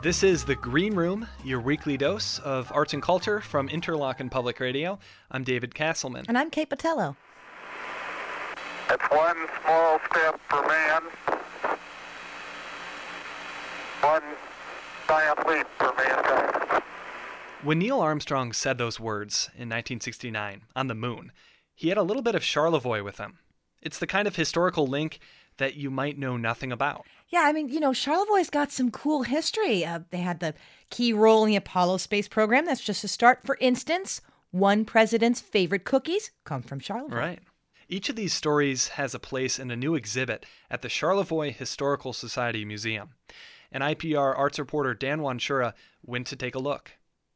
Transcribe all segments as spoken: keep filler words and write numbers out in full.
This is The Green Room, your weekly dose of arts and culture from Interlochen Public Radio. I'm David Castleman. And I'm Kate Patello. It's one small step for man, one giant leap for mankind. When Neil Armstrong said those words in nineteen sixty-nine on the moon, he had a little bit of Charlevoix with him. It's the kind of historical link that you might know nothing about. Yeah, I mean, you know, Charlevoix's got some cool history. Uh, they had the key role in the Apollo space program. That's just a start. For instance, one president's favorite cookies come from Charlevoix. Right. Each of these stories has a place in a new exhibit at the Charlevoix Historical Society Museum. And I P R arts reporter Dan Wanchura went to take a look.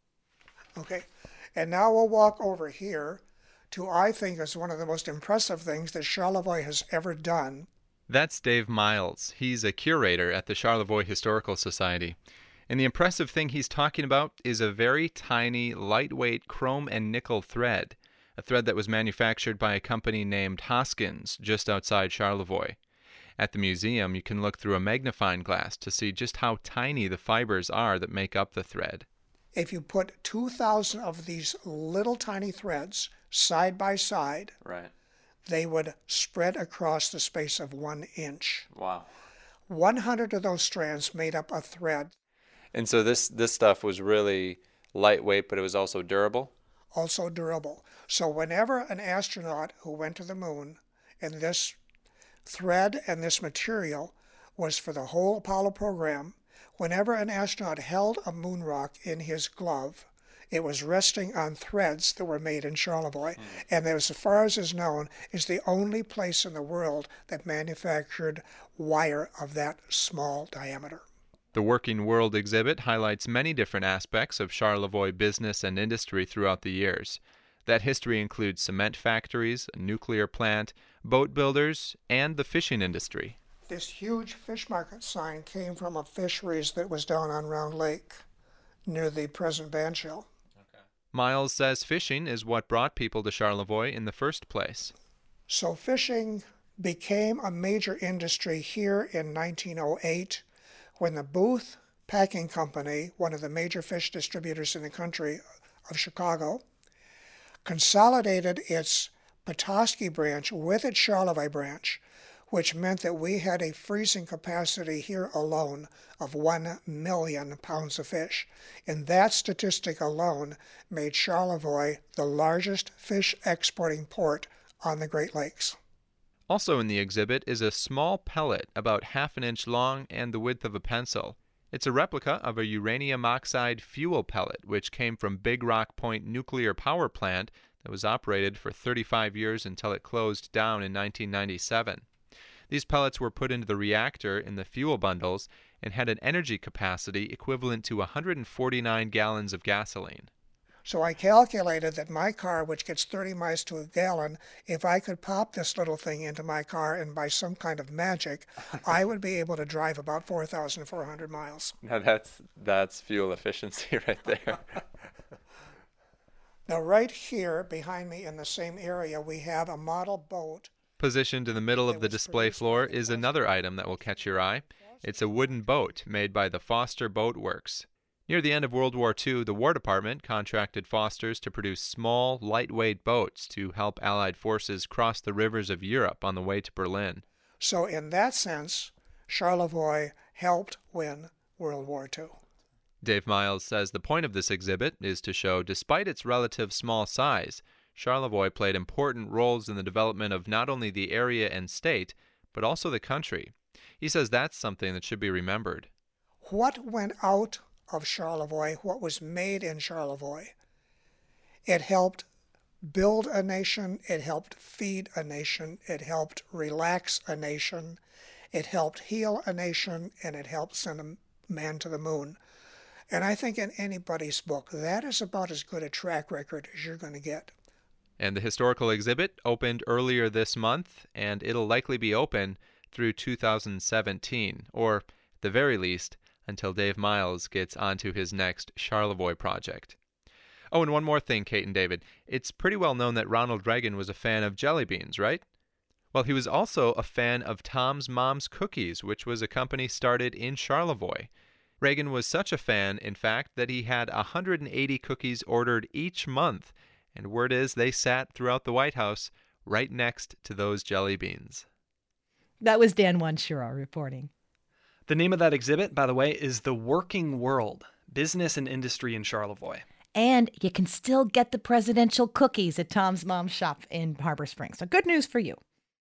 Okay, and now we'll walk over here to, I think, is one of the most impressive things that Charlevoix has ever done. That's Dave Miles. He's a curator at the Charlevoix Historical Society. And the impressive thing he's talking about is a very tiny, lightweight chrome and nickel thread, a thread that was manufactured by a company named Hoskins just outside Charlevoix. At the museum, you can look through a magnifying glass to see just how tiny the fibers are that make up the thread. If you put two thousand of these little tiny threads side by side, Right. they would spread across the space of one inch. Wow. one hundred of those strands made up a thread. And so this, this stuff was really lightweight, but it was also durable? Also durable. So whenever an astronaut who went to the moon, and this thread and this material was for the whole Apollo program, whenever an astronaut held a moon rock in his glove, it was resting on threads that were made in Charlevoix. Mm. And as far as is known, is the only place in the world that manufactured wire of that small diameter. The Working World exhibit highlights many different aspects of Charlevoix business and industry throughout the years. That history includes cement factories, a nuclear plant, boat builders, and the fishing industry. This huge fish market sign came from a fisheries that was down on Round Lake near the present Banshell. Okay. Miles says fishing is what brought people to Charlevoix in the first place. So fishing became a major industry here in nineteen oh eight when the Booth Packing Company, one of the major fish distributors in the country of Chicago, consolidated its Petoskey branch with its Charlevoix branch, which meant that we had a freezing capacity here alone of one million pounds of fish. And that statistic alone made Charlevoix the largest fish exporting port on the Great Lakes. Also in the exhibit is a small pellet about half an inch long and the width of a pencil. It's a replica of a uranium oxide fuel pellet, which came from Big Rock Point Nuclear Power Plant that was operated for thirty-five years until it closed down in nineteen ninety-seven. These pellets were put into the reactor in the fuel bundles and had an energy capacity equivalent to one hundred forty-nine gallons of gasoline. So I calculated that my car, which gets thirty miles to a gallon, if I could pop this little thing into my car and by some kind of magic, I would be able to drive about four thousand four hundred miles. Now that's, that's fuel efficiency right there. Now right here behind me in the same area, we have a model boat. Positioned in the middle of the display floor is another item that will catch your eye. It's a wooden boat made by the Foster Boat Works. Near the end of World War Two, the War Department contracted Foster's to produce small, lightweight boats to help Allied forces cross the rivers of Europe on the way to Berlin. So in that sense, Charlevoix helped win World War Two. Dave Miles says the point of this exhibit is to show, despite its relative small size, Charlevoix played important roles in the development of not only the area and state, but also the country. He says that's something that should be remembered. What went out of Charlevoix, what was made in Charlevoix, it helped build a nation, it helped feed a nation, it helped relax a nation, it helped heal a nation, and it helped send a man to the moon. And I think in anybody's book, that is about as good a track record as you're going to get. And the historical exhibit opened earlier this month, and it'll likely be open through two thousand seventeen, or at the very least, until Dave Miles gets onto his next Charlevoix project. Oh, and one more thing, Kate and David. It's pretty well known that Ronald Reagan was a fan of jelly beans, right? Well, he was also a fan of Tom's Mom's Cookies, which was a company started in Charlevoix. Reagan was such a fan, in fact, that he had one hundred eighty cookies ordered each month, and word is they sat throughout the White House right next to those jelly beans. That was Dan Wanshiro reporting. The name of that exhibit, by the way, is The Working World, Business and Industry in Charlevoix. And you can still get the presidential cookies at Tom's Mom's shop in Harbor Springs. So good news for you.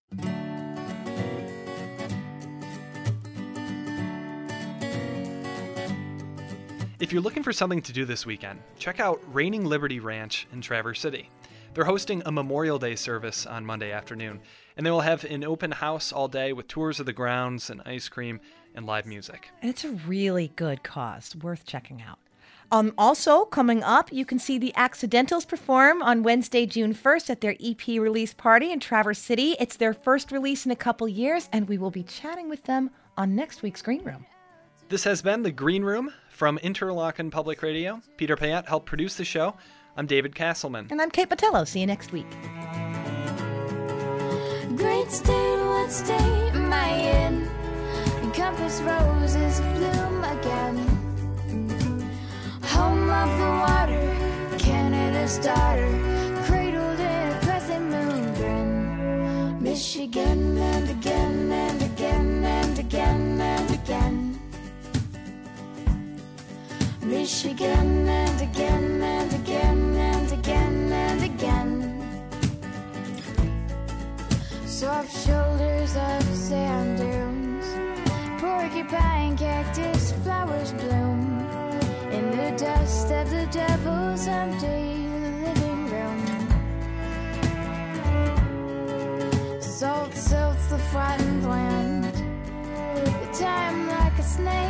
If you're looking for something to do this weekend, check out Reigning Liberty Ranch in Traverse City. They're hosting a Memorial Day service on Monday afternoon, and they will have an open house all day with tours of the grounds and ice cream and live music. And it's a really good cause, worth checking out. Um, also, coming up, you can see the Accidentals perform on Wednesday, June first at their E P release party in Traverse City. It's their first release in a couple years, and we will be chatting with them on next week's Green Room. This has been The Green Room from Interlochen Public Radio. Peter Payette helped produce the show. I'm David Castleman. And I'm Kate Botello. See you next week. Great state, what state am I in? Compass roses bloom again. Home of the water, Canada's daughter, cradled in a crescent moon grin. Michigan and again and again and again and again. Michigan and again and again and again and again. Soft shoulders of sand dunes, porcupine cactus flowers bloom in the dust of the devil's empty living room. Salt silts the flattened land, the time like a snake.